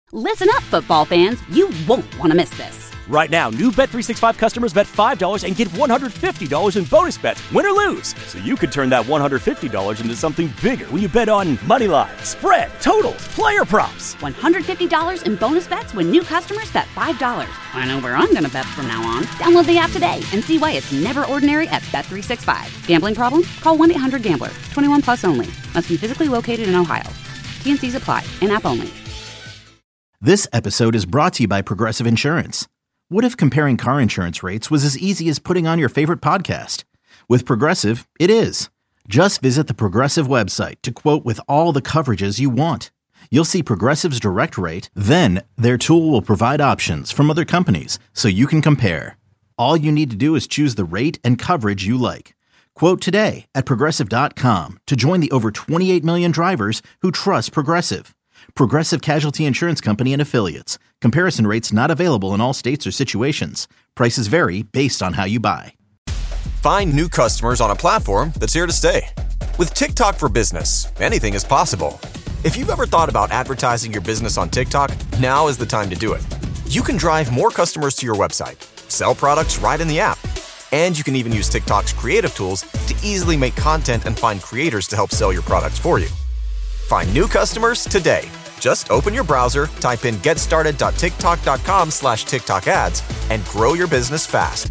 Listen up, football fans. You won't want to miss this. Right now, new Bet365 customers bet $5 and get $150 in bonus bets, win or lose. So you could turn that $150 into something bigger when you bet on money line, spread, totals, player props. $150 in bonus bets when new customers bet $5. I know where I'm going to bet from now on. Download the app today and see why it's never ordinary at Bet365. Gambling problem? Call 1-800-GAMBLER. 21 plus only. Must be physically located in Ohio. T&Cs apply. In-app only. This episode is brought to you by Progressive Insurance. What if comparing car insurance rates was as easy as putting on your favorite podcast? With Progressive, it is. Just visit the Progressive website to quote with all the coverages you want. You'll see Progressive's direct rate, then their tool will provide options from other companies so you can compare. All you need to do is choose the rate and coverage you like. Quote today at Progressive.com to join the over 28 million drivers who trust Progressive. Progressive Casualty Insurance Company and Affiliates. Comparison rates not available in all states or situations. Prices vary based on how you buy. Find new customers on a platform that's here to stay. With TikTok for Business, anything is possible. If you've ever thought about advertising your business on TikTok, now is the time to do it. You can drive more customers to your website, sell products right in the app, and you can even use TikTok's creative tools to easily make content and find creators to help sell your products for you. Find new customers today. Just open your browser, type in getstarted.tiktok.com/TikTok ads, and grow your business fast.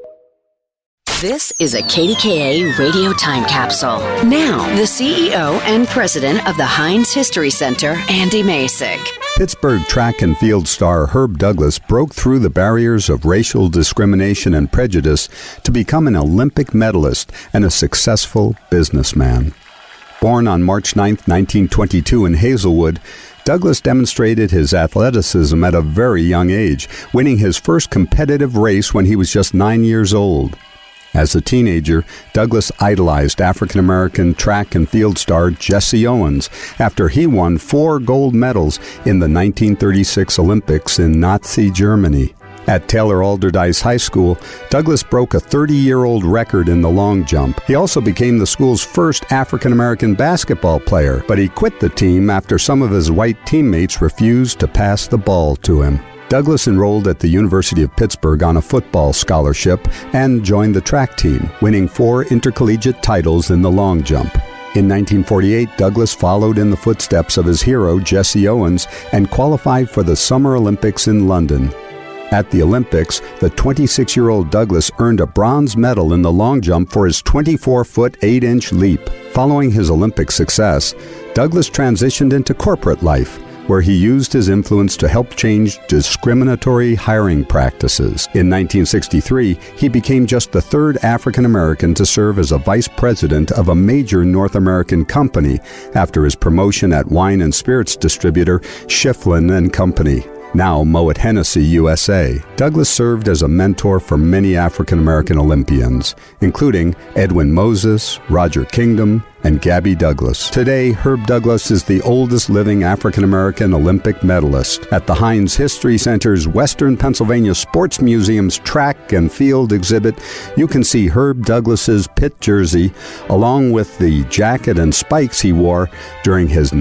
This is a KDKA radio time capsule. Now, the CEO and president of the Heinz History Center, Andy Masek. Pittsburgh track and field star Herb Douglas broke through the barriers of racial discrimination and prejudice to become an Olympic medalist and a successful businessman. Born on March 9, 1922 in Hazelwood, Douglas demonstrated his athleticism at a very young age, winning his first competitive race when he was just 9 years old. As a teenager, Douglas idolized African-American track and field star Jesse Owens after he won 4 gold medals in the 1936 Olympics in Nazi Germany. At Taylor Alderdice High School, Douglas broke a 30-year-old record in the long jump. He also became the school's first African-American basketball player, but he quit the team after some of his white teammates refused to pass the ball to him. Douglas enrolled at the University of Pittsburgh on a football scholarship and joined the track team, winning 4 intercollegiate titles in the long jump. In 1948, Douglas followed in the footsteps of his hero, Jesse Owens, and qualified for the Summer Olympics in London. At the Olympics, the 26-year-old Douglas earned a bronze medal in the long jump for his 24-foot 8-inch leap. Following his Olympic success, Douglas transitioned into corporate life, where he used his influence to help change discriminatory hiring practices. In 1963, he became just the 3rd African American to serve as a vice president of a major North American company after his promotion at wine and spirits distributor Schifflin and Company, now Moet Hennessy USA. Douglas served as a mentor for many African-American Olympians, including Edwin Moses, Roger Kingdom, and Gabby Douglas. Today, Herb Douglas is the oldest living African-American Olympic medalist. At the Heinz History Center's Western Pennsylvania Sports Museum's track and field exhibit, you can see Herb Douglas's pit jersey, along with the jacket and spikes he wore during his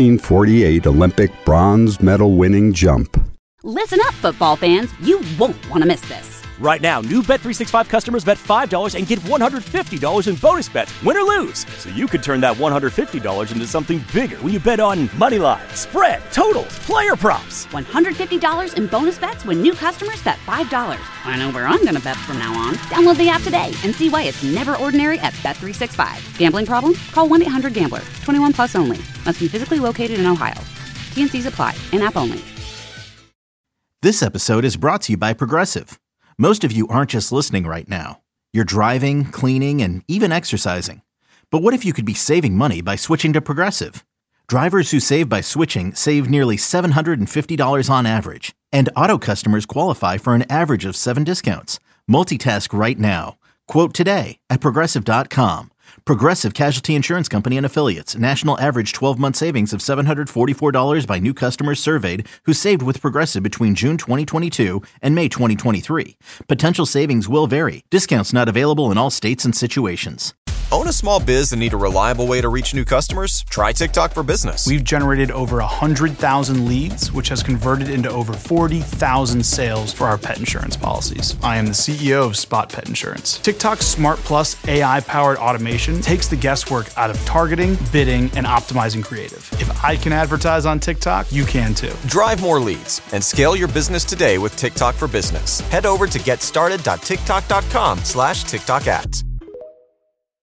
1948 Olympic bronze medal winning jump. Listen up, football fans. You won't want to miss this. Right now, new Bet365 customers bet $5 and get $150 in bonus bets, win or lose. So you could turn that $150 into something bigger when you bet on money line, spread, totals, player props. $150 in bonus bets when new customers bet $5. I know where I'm going to bet from now on. Download the app today and see why it's never ordinary at Bet365. Gambling problem? Call 1-800-GAMBLER. 21 plus only. Must be physically located in Ohio. T&Cs apply. In-app only. This episode is brought to you by Progressive. Most of you aren't just listening right now. You're driving, cleaning, and even exercising. But what if you could be saving money by switching to Progressive? Drivers who save by switching save nearly $750 on average. And auto customers qualify for an average of 7 discounts. Multitask right now. Quote today at Progressive.com. Progressive Casualty Insurance Company and Affiliates. National average 12-month savings of $744 by new customers surveyed who saved with Progressive between June 2022 and May 2023. Potential savings will vary. Discounts not available in all states and situations. Own a small biz and need a reliable way to reach new customers? Try TikTok for Business. We've generated over 100,000 leads, which has converted into over 40,000 sales for our pet insurance policies. I am the CEO of Spot Pet Insurance. TikTok's Smart Plus AI-powered automation takes the guesswork out of targeting, bidding, and optimizing creative. If I can advertise on TikTok, you can too. Drive more leads and scale your business today with TikTok for Business. Head over to getstarted.tiktok.com/TikTok ads.